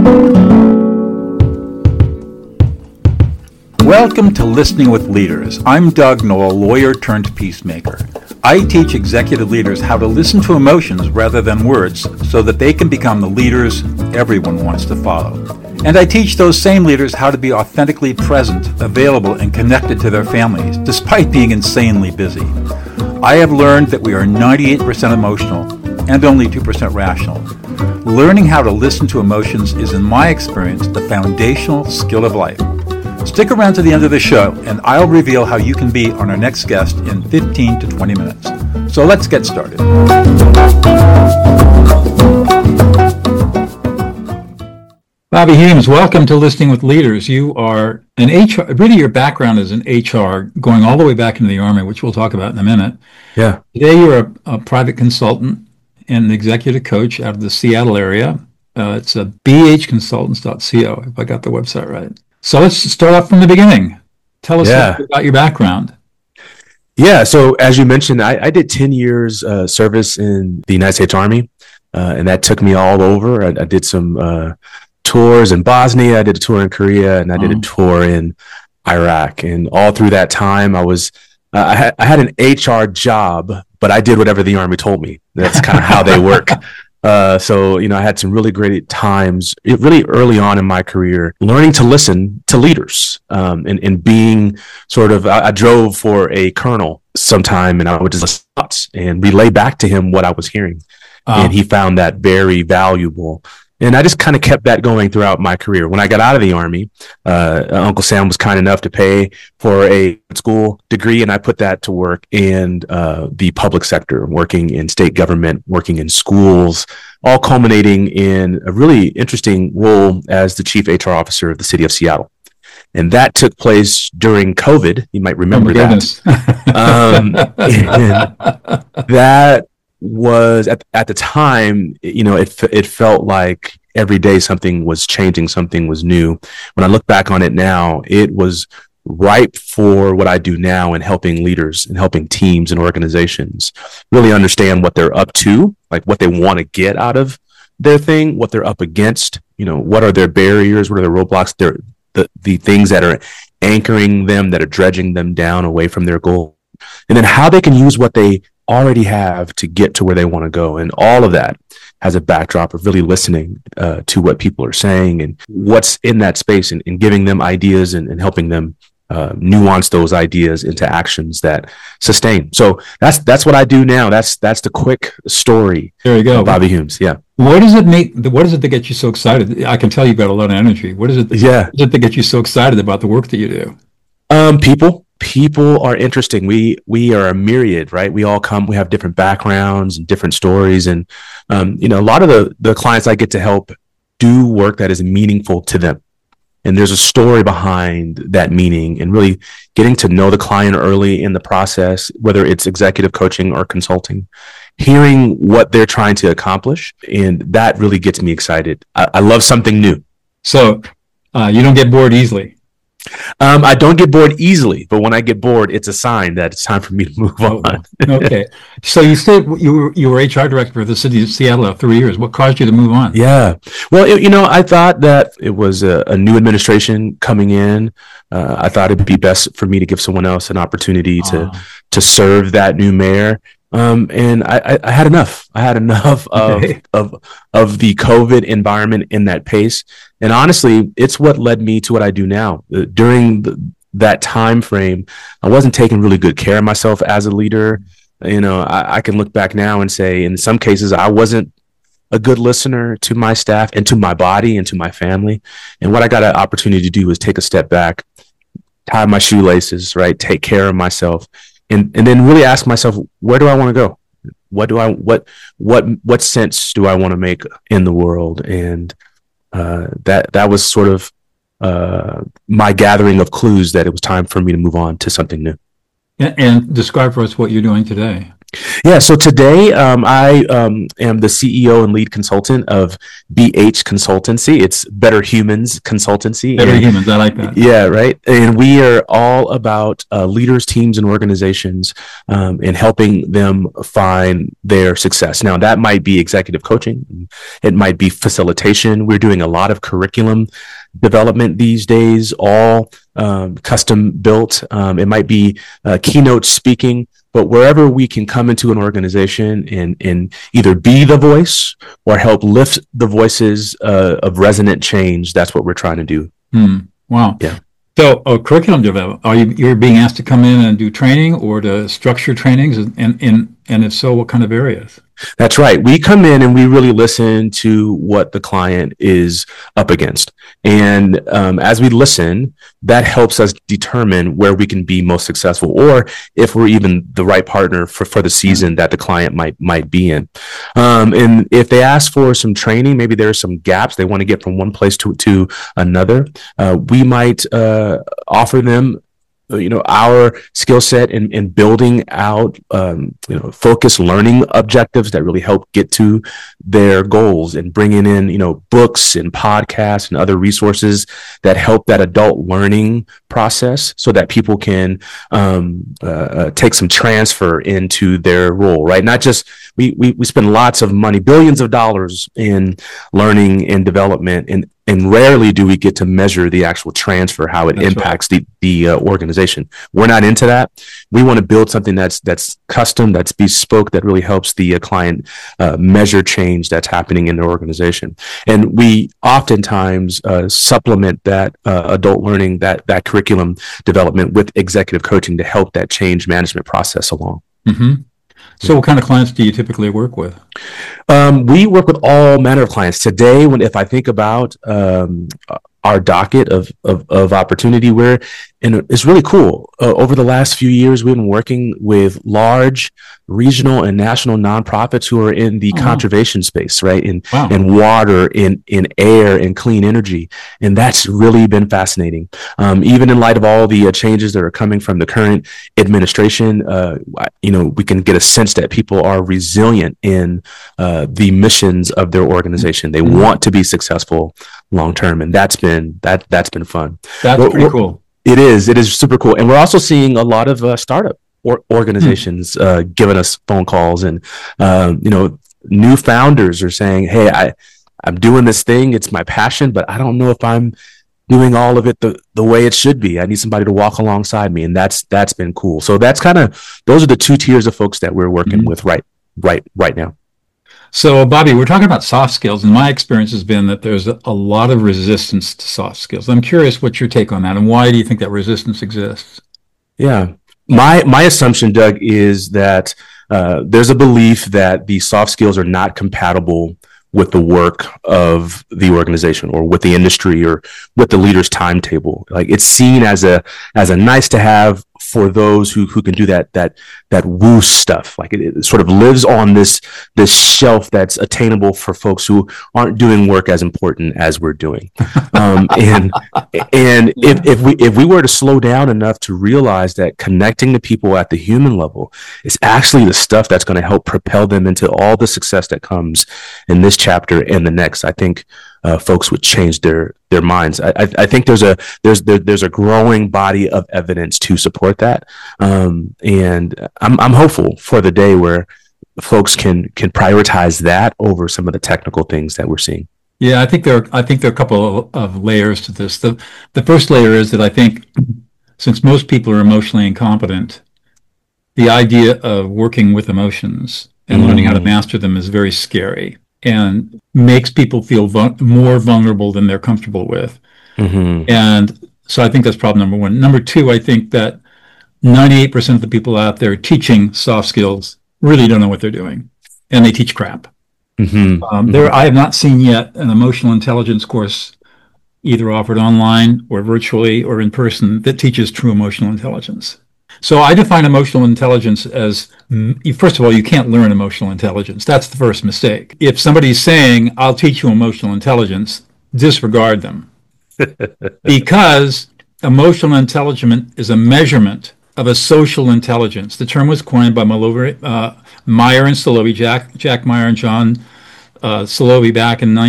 Welcome to Listening with Leaders. I'm Doug Noll, lawyer turned peacemaker. I teach executive leaders how to listen to emotions rather than words so that they can become the leaders everyone wants to follow. And I teach those same leaders how to be authentically present, available, and connected to their families, despite being insanely busy. I have learned that we are 98% emotional and only 2% rational. Learning how to listen to emotions is, in my experience, the foundational skill of life. Stick around to the end of the show, and I'll reveal how you can be on our next guest in 15 to 20 minutes. So let's get started. Bobby Humes, welcome to Listening with Leaders. You are an HR, really your background is in HR, going all the way back into the Army, which we'll talk about in a minute. Yeah. Today you're a private consultant and an executive coach out of the Seattle area. It's a bhconsultants.co, if I got the website right. So let's start off from the beginning. Tell us about your background. Yeah, so as you mentioned, I did 10 years service in the United States Army, and that took me all over. I did some tours in Bosnia, I did a tour in Korea, and I did a tour in Iraq. And all through that time, I had an HR job, but I did whatever the Army told me. That's kind of how they work. So, I had some really great times really early on in my career, learning to listen to leaders, and being I drove for a colonel sometime, and I would just listen and relay back to him what I was hearing. And he found that very valuable. And I just kind of kept that going throughout my career. When I got out of the Army, Uncle Sam was kind enough to pay for a school degree, and I put that to work in the public sector, working in state government, working in schools, all culminating in a really interesting role as the chief HR officer of the city of Seattle. And that took place during COVID. You might remember that. That was at the time, it felt like every day something was changing, something was new. When I look back on it now, it was ripe for what I do now in helping leaders and helping teams and organizations really understand what they're up to, like what they want to get out of their thing, what they're up against, what are their barriers, what are their roadblocks, the things that are anchoring them, that are dredging them down away from their goal, and then how they can use what they already have to get to where they want to go. And all of that has a backdrop of really listening to what people are saying and what's in that space, and giving them ideas and helping them nuance those ideas into actions that sustain. So that's what I do now. That's the quick story. There you go. Bobby Humes. Yeah. What is it that gets you so excited? I can tell you've got a lot of energy. What is it that gets you so excited about the work that you do? People are interesting. We are a myriad, right? We have different backgrounds and different stories. And, a lot of the clients I get to help do work that is meaningful to them. And there's a story behind that meaning, and really getting to know the client early in the process, whether it's executive coaching or consulting, hearing what they're trying to accomplish. And that really gets me excited. I love something new. So you don't get bored easily. I don't get bored easily, but when I get bored, it's a sign that it's time for me to move on. Okay. So you said you were HR director for the city of Seattle for 3 years. What caused you to move on? Yeah. Well, I thought that it was a new administration coming in. I thought it'd be best for me to give someone else an opportunity to serve that new mayor. And I had enough. I had enough of the COVID environment in that pace. And honestly, it's what led me to what I do now. During that time frame, I wasn't taking really good care of myself as a leader. I can look back now and say, in some cases, I wasn't a good listener to my staff and to my body and to my family. And what I got an opportunity to do was take a step back, tie my shoelaces, right? Take care of myself. And then really ask myself, where do I want to go? What sense do I want to make in the world? And that was sort of my gathering of clues that it was time for me to move on to something new. And describe for us what you're doing today. Yeah, so today I am the CEO and lead consultant of BH Consultancy. It's Better Humans Consultancy. Better Humans, I like that. Yeah, right. And we are all about leaders, teams, and organizations and helping them find their success. Now, that might be executive coaching. It might be facilitation. We're doing a lot of curriculum development these days, all custom built. It might be keynote speaking. But wherever we can come into an organization and either be the voice or help lift the voices of resonant change, that's what we're trying to do. Wow. Yeah. So, curriculum development, you're being asked to come in and do training or to structure trainings, and if so, what kind of areas? That's right. We come in and we really listen to what the client is up against. And as we listen, that helps us determine where we can be most successful, or if we're even the right partner for the season that the client might be in. And if they ask for some training, maybe there are some gaps they want to get from one place to another, we might offer them our skill set in building out, focused learning objectives that really help get to their goals, and bringing in, books and podcasts and other resources that help that adult learning process so that people can take some transfer into their role, right? Not just, we spend lots of money, billions of dollars in learning and development, and rarely do we get to measure the actual transfer, how it impacts the organization. We're not into that. We want to build something that's custom, that's bespoke, that really helps the client measure change that's happening in their organization. And we oftentimes supplement that adult learning, that curriculum development with executive coaching to help that change management process along. Mm-hmm. So what kind of clients do you typically work with? We work with all manner of clients. Today, if I think about our docket of opportunity, and it's really cool. Over the last few years, we've been working with large regional and national nonprofits who are in the conservation space, right? In water, in air, and clean energy. And that's really been fascinating. Even in light of all the changes that are coming from the current administration, we can get a sense that people are resilient in the missions of their organization. They want to be successful long term, and that's been fun. That's pretty cool. It is super cool. And we're also seeing a lot of startup organizations giving us phone calls, and new founders are saying, hey, I'm doing this thing, it's my passion, but I don't know if I'm doing all of it the way it should be. I need somebody to walk alongside me, and that's been cool. So those are the two tiers of folks that we're working with right now. So, Bobby, we're talking about soft skills, and my experience has been that there's a lot of resistance to soft skills. I'm curious what's your take on that, and why do you think that resistance exists? Yeah. My assumption, Doug, is that there's a belief that the soft skills are not compatible with the work of the organization, or with the industry, or with the leader's timetable. Like, it's seen as a nice to have for those who can do that woo stuff. Like, it sort of lives on this shelf that's attainable for folks who aren't doing work as important as we're doing. And if we were to slow down enough to realize that connecting to people at the human level is actually the stuff that's going to help propel them into all the success that comes in this chapter and the next, I think folks would change their minds. I think there's a growing body of evidence to support that, and I'm hopeful for the day where folks can prioritize that over some of the technical things that we're seeing. Yeah, I think there are a couple of layers to this. The first layer is that I think, since most people are emotionally incompetent, the idea of working with emotions and learning how to master them is very scary, and makes people feel more vulnerable than they're comfortable with. And so I think that's problem number one. Number two, I think that 98% of the people out there teaching soft skills really don't know what they're doing, and they teach crap. I have not seen yet an emotional intelligence course, either offered online or virtually or in person, that teaches true emotional intelligence. So I define emotional intelligence as, first of all, you can't learn emotional intelligence. That's the first mistake. If somebody's saying, I'll teach you emotional intelligence, disregard them. Because emotional intelligence is a measurement of a social intelligence. The term was coined by Meyer and Salovey, Jack Meyer and John Salovey back in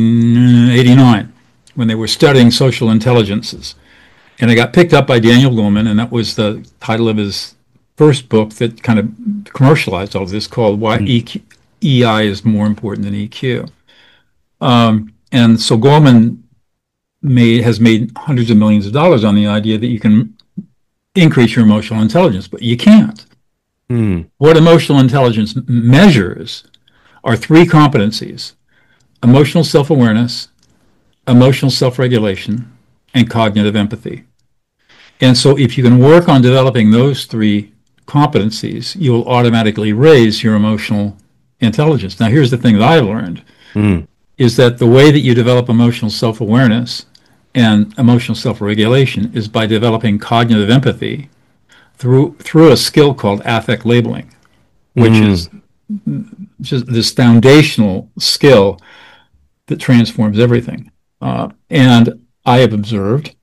1989 when they were studying social intelligences. And it got picked up by Daniel Goleman, and that was the title of his first book that kind of commercialized all of this, called Why EI is More Important Than EQ. And so Goleman has made hundreds of millions of dollars on the idea that you can increase your emotional intelligence, but you can't. What emotional intelligence measures are three competencies: emotional self-awareness, emotional self-regulation, and cognitive empathy. And so if you can work on developing those three competencies, you'll automatically raise your emotional intelligence. Now, here's the thing that I've learned, is that the way that you develop emotional self-awareness and emotional self-regulation is by developing cognitive empathy through a skill called affect labeling, which is just this foundational skill that transforms everything. And I have observed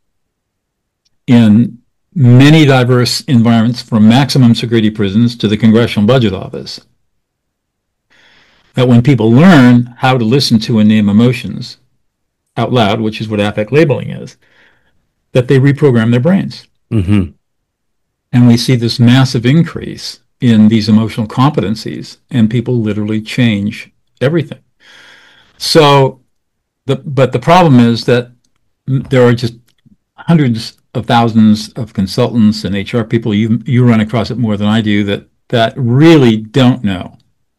in many diverse environments, from maximum security prisons to the Congressional Budget Office, that when people learn how to listen to and name emotions out loud, which is what affect labeling is, that they reprogram their brains. And we see this massive increase in these emotional competencies, and people literally change everything. So, but the problem is that there are just hundreds of thousands of consultants and HR people, you run across it more than I do, that really don't know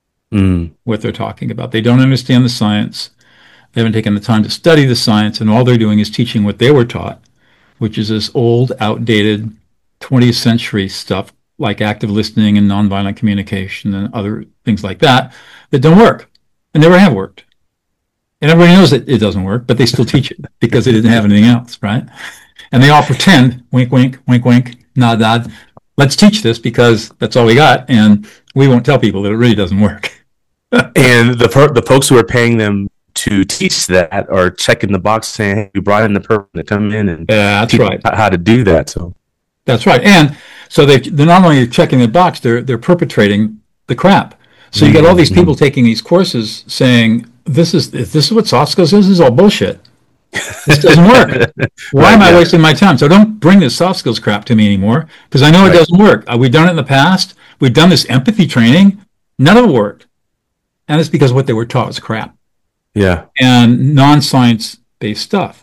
what they're talking about. They don't understand the science. They haven't taken the time to study the science, and all they're doing is teaching what they were taught, which is this old, outdated 20th century stuff like active listening and nonviolent communication and other things like that don't work and never have worked. And everybody knows that it doesn't work, but they still teach it because they didn't have anything else, right? And they all pretend, wink, wink, wink, wink, nod, nod, let's teach this because that's all we got, and we won't tell people that it really doesn't work. And the folks who are paying them to teach that are checking the box saying, hey, we brought in the person to come in and that's teach right. how to do that. So that's right. And so they're not only checking the box, they're perpetrating the crap. So you get all these people taking these courses saying, this is what soft skills is? This is all bullshit. This doesn't work. Why am I wasting my time? So don't bring this soft skills crap to me anymore, because I know it doesn't work. We've done it in the past. We've done this empathy training. None of it worked. And it's because what they were taught was crap. Yeah. And non-science based stuff.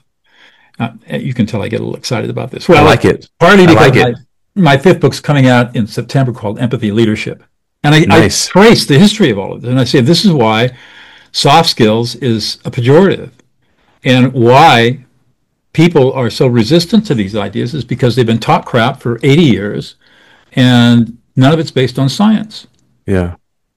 You can tell I get a little excited about this. Well, I like it. Partly because my fifth book's coming out in September called Empathy Leadership. And I trace the history of all of this. And I say, this is why soft skills is a pejorative. And why people are so resistant to these ideas is because they've been taught crap for 80 years, and none of it's based on science. Yeah.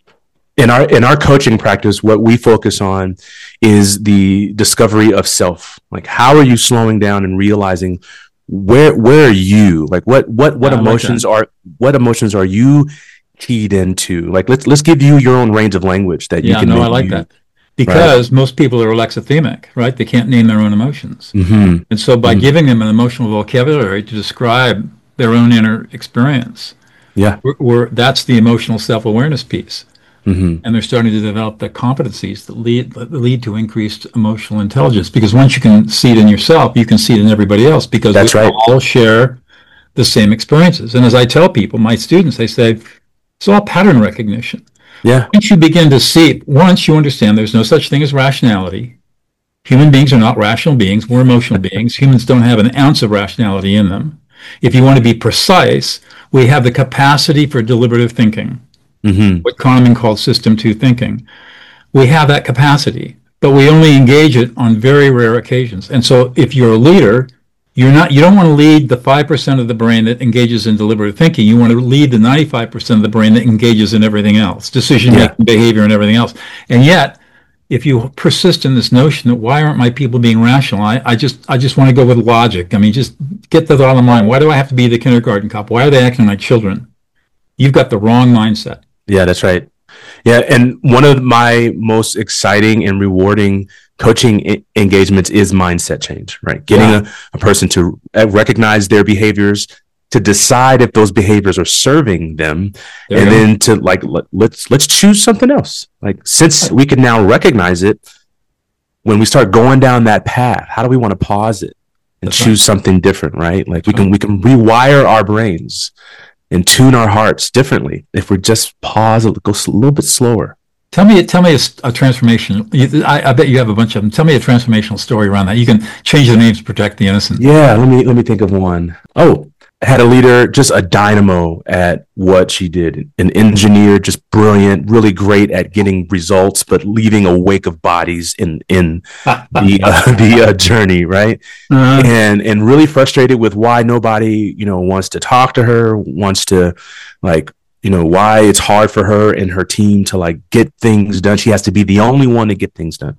In our coaching practice, what we focus on is the discovery of self. Like, how are you slowing down and realizing where are you? Like, what emotions are you keyed into? Like, let's give you your own range of language that you can. I like that. Because most people are alexithemic, right? They can't name their own emotions. And so by giving them an emotional vocabulary to describe their own inner experience, that's the emotional self-awareness piece. And they're starting to develop the competencies that lead to increased emotional intelligence. Because once you can see it in yourself, you can see it in everybody else, because we all share the same experiences. And as I tell people, my students, they say, it's all pattern recognition. Yeah. Once you begin to see, once you understand there's no such thing as rationality, human beings are not rational beings, we're emotional beings. Humans don't have an ounce of rationality in them. If you want to be precise, we have the capacity for deliberative thinking, what Kahneman called System 2 thinking. We have that capacity, but we only engage it on very rare occasions. And so if you're a leader, you don't want to lead the 5% of the brain that engages in deliberative thinking. You want to lead the 95% of the brain that engages in everything else, decision-making, behavior, and everything else. And yet, if you persist in this notion that why aren't my people being rational, I just want to go with logic. I mean, just get to the bottom line. Why do I have to be the kindergarten cop? Why are they acting like children? You've got the wrong mindset. Yeah, that's right. Yeah, and one of my most exciting and rewarding coaching engagements is mindset change, right? Getting a person to recognize their behaviors, to decide if those behaviors are serving them, There and you go. then to like let's choose something else. Like, since we can now recognize it, when we start going down that path, how do we want to pause it and That's choose something different, right? Like, we can rewire our brains and tune our hearts differently if we just pause, go a little bit slower. Tell me a transformation. I bet you have a bunch of them. Tell me a transformational story around that. You can change the names to protect the innocent. Yeah, let me think of one. Oh, I had a leader, just a dynamo at what she did. An engineer, just brilliant, really great at getting results, but leaving a wake of bodies in the journey, right? Uh-huh. And really frustrated with why nobody, wants to talk to her, wants to, like, why it's hard for her and her team to, like, get things done. She has to be the only one to get things done.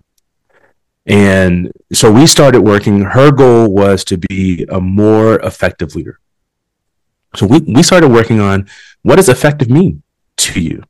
And so we started working. Her goal was to be a more effective leader. So we started working on, what does effective mean to you?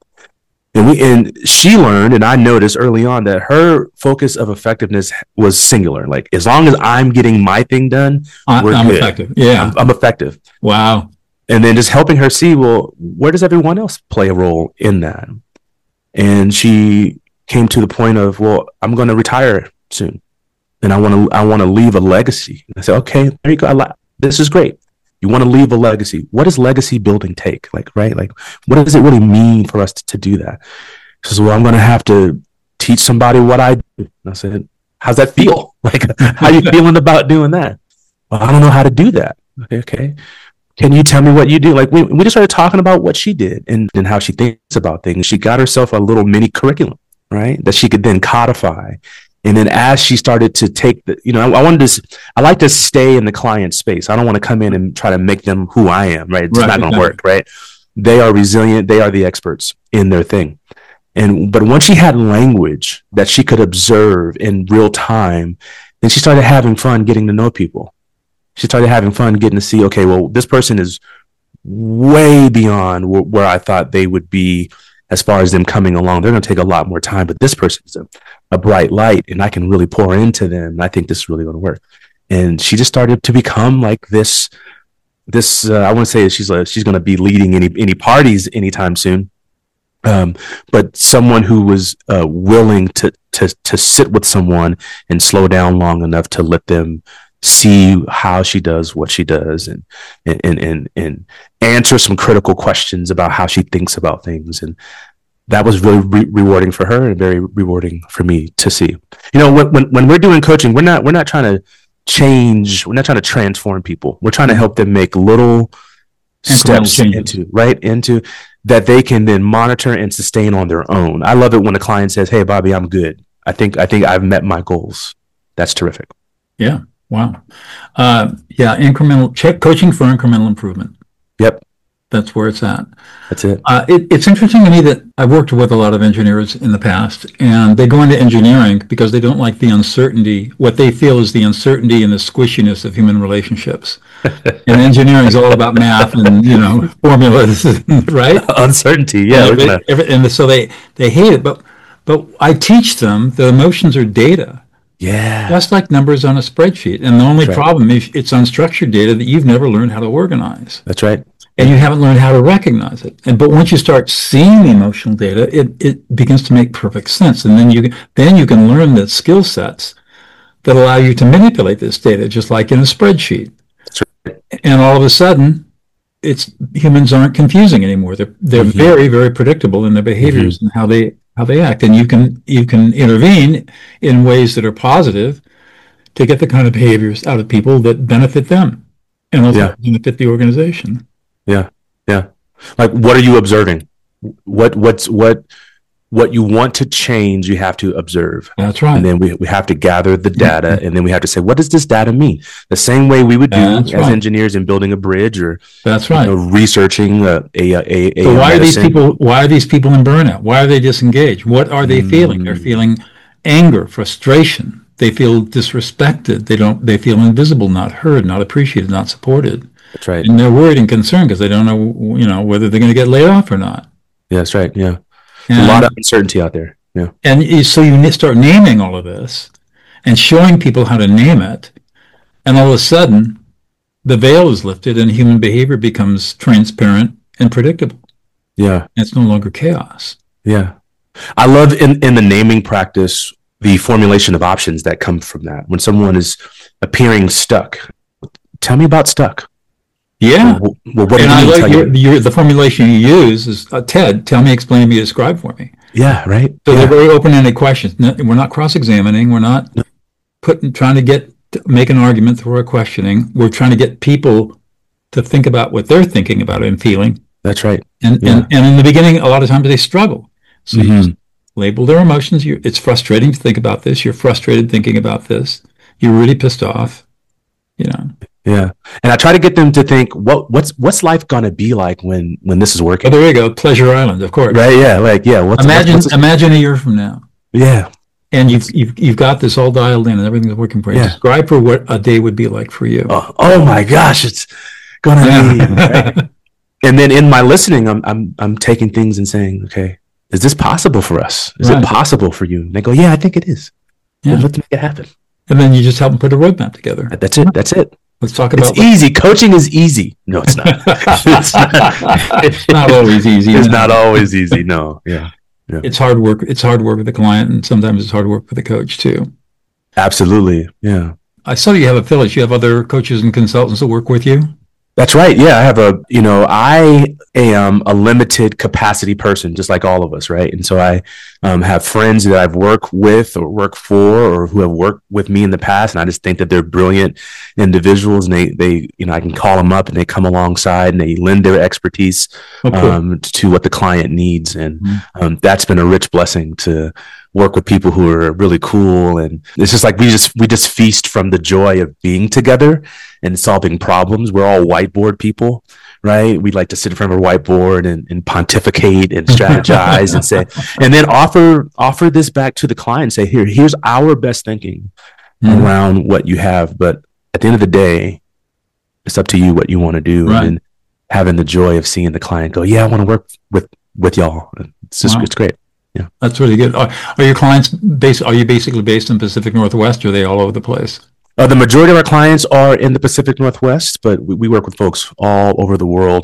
And she learned, and I noticed early on, that her focus of effectiveness was singular. Like, as long as I'm getting my thing done, I'm good. effective. Yeah. I'm effective. Wow. And then just helping her see, well, where does everyone else play a role in that? And she came to the point of, well, I'm going to retire soon, and I want to leave a legacy. And I said, okay, there you go. This is great. You want to leave a legacy. What does legacy building take? Like, right? Like, what does it really mean for us to do that? She says, well, I'm going to have to teach somebody what I do. And I said, how's that feel? Like, how are you feeling about doing that? Well, I don't know how to do that. Okay. Can you tell me what you do? Like, we just started talking about what she did and how she thinks about things. She got herself a little mini curriculum, right, that she could then codify. And then as she started to take I like to stay in the client space. I don't want to come in and try to make them who I am, right? It's not going to work, right? They are resilient. They are the experts in their thing. But once she had language that she could observe in real time, then she started having fun getting to know people. She started having fun getting to see, okay, well, this person is way beyond where I thought they would be as far as them coming along. They're going to take a lot more time, but this person is a bright light, and I can really pour into them. And I think this is really going to work. And she just started to become like this. I wouldn't say she's going to be leading any parties anytime soon, but someone who was willing to sit with someone and slow down long enough to let them see how she does what she does, and answer some critical questions about how she thinks about things. And that was really rewarding for her and very rewarding for me to see. When we're doing coaching, we're not trying to change. We're not trying to transform people. We're trying to help them make little steps into that they can then monitor and sustain on their own. I love it when a client says, "Hey, Bobby, I'm good. I think I've met my goals." That's terrific. Yeah. Wow. Coaching for incremental improvement. Yep. That's where it's at. That's it. It's interesting to me that I've worked with a lot of engineers in the past, and they go into engineering because they don't like the uncertainty, what they feel is the uncertainty and the squishiness of human relationships. And engineering is all about math and, formulas, right? Uncertainty. Yeah. And so they hate it. But I teach them that emotions are data. Yeah. Just like numbers on a spreadsheet. And the only problem is it's unstructured data that you've never learned how to organize. That's right. And you haven't learned how to recognize it. But once you start seeing the emotional data, it begins to make perfect sense. And then you can learn the skill sets that allow you to manipulate this data, just like in a spreadsheet. That's right. And all of a sudden, humans aren't confusing anymore. They're very, very predictable in their behaviors and how they act. And you can intervene in ways that are positive to get the kind of behaviors out of people that benefit them and also benefit the organization. Yeah. Yeah. Like, what are you observing? What you want to change, you have to observe. That's right. And then we have to gather the data, and then we have to say, what does this data mean? The same way we would do as engineers in building a bridge or researching a So why are these people in burnout? Why are they disengaged? What are they feeling? They're feeling anger, frustration. They feel disrespected. They feel invisible, not heard, not appreciated, not supported. That's right. And they're worried and concerned because they don't know, whether they're going to get laid off or not. Yeah, that's right. Yeah. A lot of uncertainty out there. Yeah. And so you start naming all of this and showing people how to name it. And all of a sudden, the veil is lifted and human behavior becomes transparent and predictable. Yeah. It's no longer chaos. Yeah. I love in the naming practice, the formulation of options that come from that. When someone is appearing stuck, tell me about stuck. Yeah. Well, what and I like the formulation you use is, Ted, tell me, explain to me, describe for me. Yeah, right. So yeah. they're very open-ended questions. We're not cross-examining. We're not trying to make an argument through our questioning. We're trying to get people to think about what they're thinking about and feeling. That's right. And in the beginning, a lot of times they struggle. So you just label their emotions. It's frustrating to think about this. You're frustrated thinking about this. You're really pissed off. Yeah. And I try to get them to think, what's life gonna be like when this is working? Oh, there you go. Pleasure Island, of course. Right. Yeah. Imagine a year from now. Yeah. And you've got this all dialed in and everything's working for you. Yeah. Describe for what a day would be like for you. Oh my gosh, it's gonna be. Right? And then in my listening, I'm taking things and saying, okay, is this possible for us? Is it possible for you? And they go, yeah, I think it is. Yeah. Well, let's make it happen. And then you just help them put a roadmap together. That's it. Let's talk about. It's easy. Coaching is easy. No, it's not. It's not always easy. It's not always easy. No. Yeah. It's hard work. It's hard work with the client, and sometimes it's hard work with the coach too. Absolutely. Yeah. I saw you have affiliates. You have other coaches and consultants that work with you. That's right. Yeah, I have I am a limited capacity person, just like all of us, right? And so I have friends that I've worked with or work for or who have worked with me in the past, and I just think that they're brilliant individuals, and they I can call them up and they come alongside and they lend their expertise to what the client needs, and that's been a rich blessing to work with people who are really cool. And it's just like we just feast from the joy of being together and solving problems. We're all whiteboard people, right? We like to sit in front of a whiteboard and pontificate and strategize and say, and then offer this back to the client and say, here's our best thinking around what you have. But at the end of the day, it's up to you what you want to do. Right. And having the joy of seeing the client go, yeah, I want to work with y'all. It's just, it's great. Yeah, that's really good. Are your clients are you basically based in Pacific Northwest, or are they all over the place? The majority of our clients are in the Pacific Northwest, but we work with folks all over the world.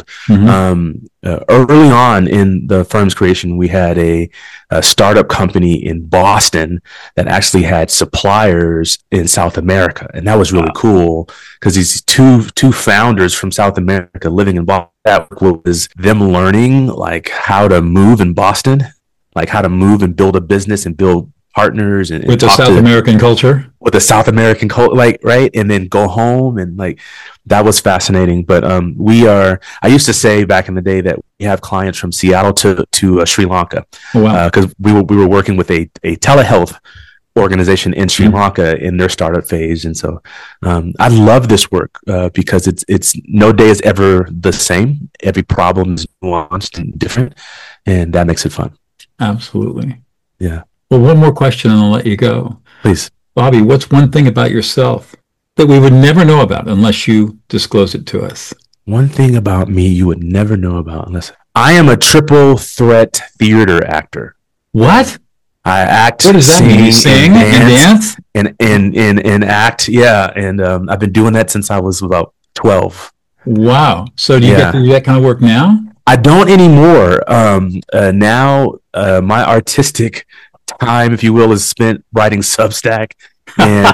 Early on in the firm's creation, we had a startup company in Boston that actually had suppliers in South America, and that was really cool because these two founders from South America living in Boston, that was them learning like how to move in Boston, like how to move and build a business and build partners and with the South American culture, like, right. And then go home, and like, that was fascinating. But I used to say back in the day that we have clients from Seattle to Sri Lanka. Oh, wow. Cause we were working with a telehealth organization in Sri Lanka in their startup phase. And so I love this work because it's no day is ever the same. Every problem is nuanced and different, and that makes it fun. Absolutely. Yeah. Well, one more question and I'll let you go. Please. Bobby, what's one thing about yourself that we would never know about unless you disclose it to us? One thing about me you would never know about unless I am a triple threat theater actor. What? I act, what does that mean? Sing and dance? And act, yeah. And I've been doing that since I was about 12. Wow. So do you get to do that kind of work now? I don't anymore. Now my artistic time, if you will, is spent writing Substack, and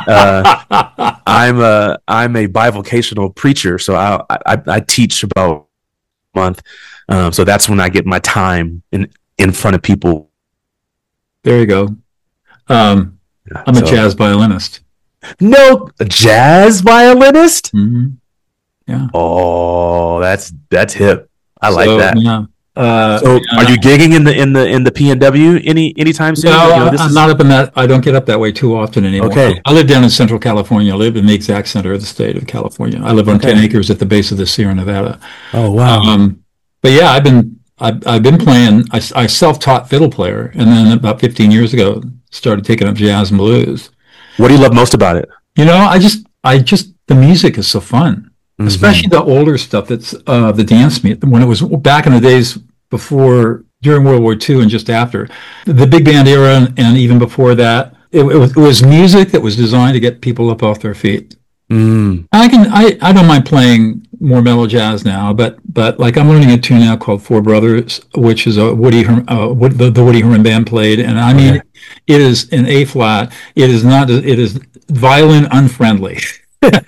I'm a bivocational preacher, so I teach about a month, so that's when I get my time in front of people. There you go. I'm a jazz violinist. No, a jazz violinist? Mm-hmm. Yeah. Oh, that's hip. I like that. Yeah. So are you gigging in the PNW anytime soon? No, I'm not up in that. I don't get up that way too often anymore. Okay. I live down in Central California. I live in the exact center of the state of California. I live on 10 acres at the base of the Sierra Nevada. Oh, wow. But yeah, I've been playing. I self-taught fiddle player, and then about 15 years ago started taking up jazz and blues. What do you love most about it? I just the music is so fun. Mm-hmm. Especially the older stuff that's the dance music, when it was back in the days during World War II and just after. The big band era and even before that, it was music that was designed to get people up off their feet. I don't mind playing more mellow jazz now, but like I'm learning a tune now called Four Brothers, which is the Woody Herman band played, and I mean, it is in A flat. It is violin unfriendly. But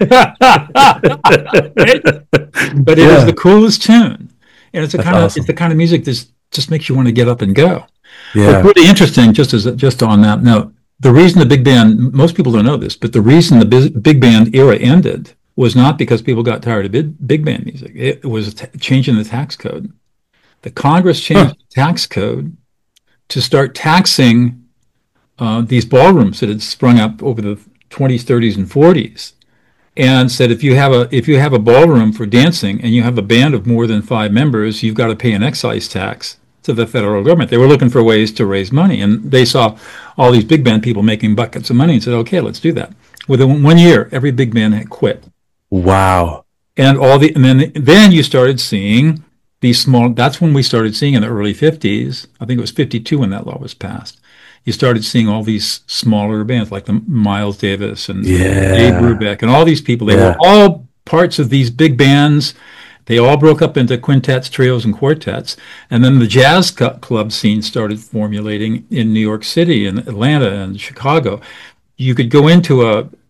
it is the coolest tune, and it's the kind of music that just makes you want to get up and go. Yeah. What's really interesting, just on that note, the reason the big band, most people don't know this, but the reason the big band era ended was not because people got tired of big band music. It was changing the tax code. The Congress changed the tax code to start taxing these ballrooms that had sprung up over the 20s, 30s, and 40s, and said if you have a ballroom for dancing and you have a band of more than 5 members, you've got to pay an excise tax to the federal government. They were looking for ways to raise money, and they saw all these big band people making buckets of money and said, okay, let's do that. Within 1 year, every big band had quit. Wow. And then you started seeing these small, that's when we started seeing in the early 50s, I think it was 52 when that law was passed, you started seeing all these smaller bands like the Miles Davis and Dave Brubeck and all these people. They were all parts of these big bands. They all broke up into quintets, trios, and quartets. And then the jazz club scene started formulating in New York City and Atlanta and Chicago. You could go into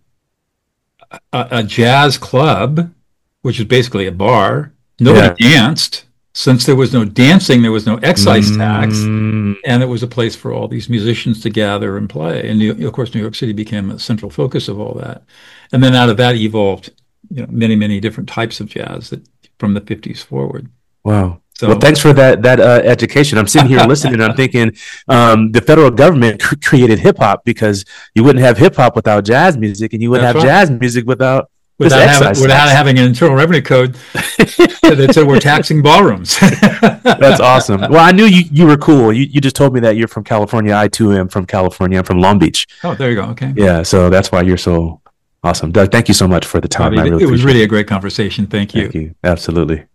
a jazz club, which is basically a bar. Nobody danced. Since there was no dancing, there was no excise tax. And it was a place for all these musicians to gather and play. And of course, New York City became a central focus of all that. And then out of that evolved many, many different types of jazz from the 50s forward. Wow. So, well, thanks for that education. I'm sitting here listening and I'm thinking the federal government created hip hop because you wouldn't have hip hop without jazz music, and you wouldn't have jazz music without having an Internal Revenue Code that said we're taxing ballrooms. That's awesome. Well, I knew you were cool. You just told me that you're from California. I too am from California. I'm from Long Beach. Oh, there you go. Okay. Yeah, so that's why you're so awesome. Doug, thank you so much for the time. Bobby, it was really a great conversation. Thank you. Thank you. Absolutely.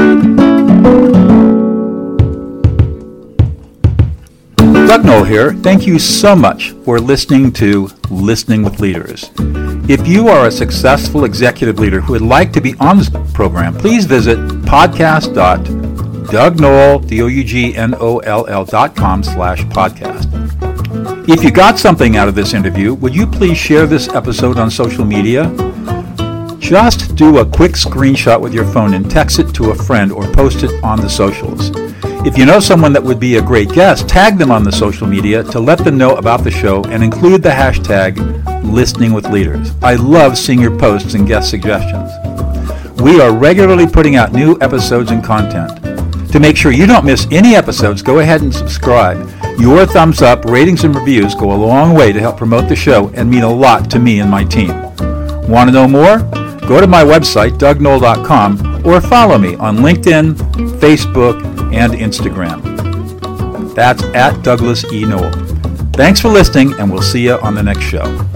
Doug Noll here. Thank you so much for listening to Listening with Leaders. If you are a successful executive leader who would like to be on this program, please visit podcast.dougnoll.com/podcast. If you got something out of this interview, would you please share this episode on social media? Just do a quick screenshot with your phone and text it to a friend or post it on the socials. If you know someone that would be a great guest, tag them on the social media to let them know about the show and include the hashtag Listening with Leaders. I love seeing your posts and guest suggestions. We are regularly putting out new episodes and content. To make sure you don't miss any episodes, go ahead and subscribe. Your thumbs up, ratings, and reviews go a long way to help promote the show and mean a lot to me and my team. Want to know more? Go to my website, dougnoll.com, or follow me on LinkedIn, Facebook, and Instagram. That's at Douglas E. Noll. Thanks for listening, and we'll see you on the next show.